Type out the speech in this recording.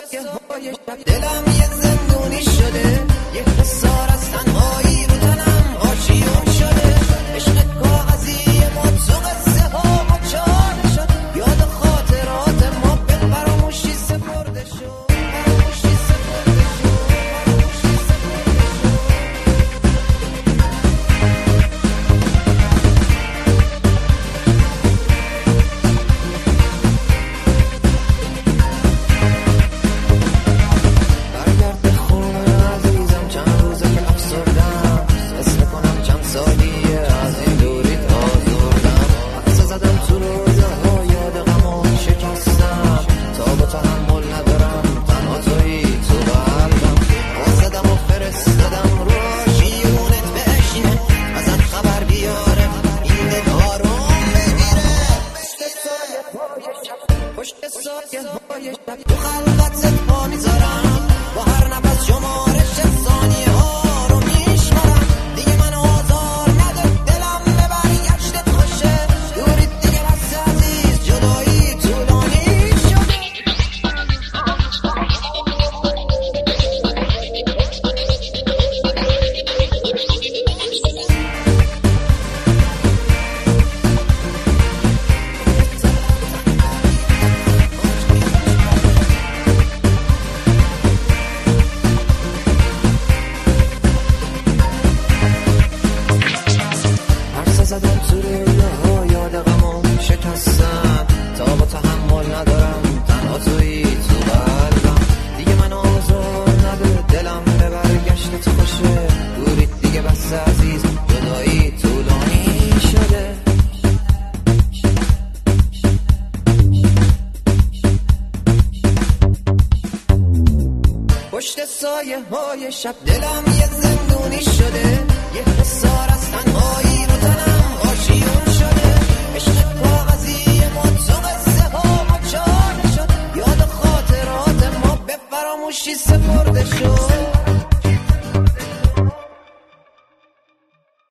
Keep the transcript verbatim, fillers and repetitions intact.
سایه های شب دلم یه زندونی شده، یه حسار از تنهایی رو تنم آشیون شده. عشق کاغذی ما تو قصه ها مچاله شد، یاد خاطرات ما به فراموشی سپرده شد. پشت سایه های شب تو خلوتت پا میذارم، با هر نفس شمارش ثانیه ها رو میشمارم. دیگه من آزار نده، دلم به برگشتت خوشه، دوریت دیگه بس عزیز، جدایی طولانی شده. زدم تو رویاها، یاد غمام شکستم، تا با تحمل ندارم تنها تویی تو قلبم. دیگه من آزار نده، دلم به برگشتت خوشه، دوریت دیگه بس عزیز، جدایی طولانی شده. پشت سایه های شب دلم یه زندونی شده، یه حسار از تنهایی رو تنم آشیون شده. عشق کاغذی ما تو قصه ها مچاله شد، یاد خاطرات ما به فراموشی سپرده شد.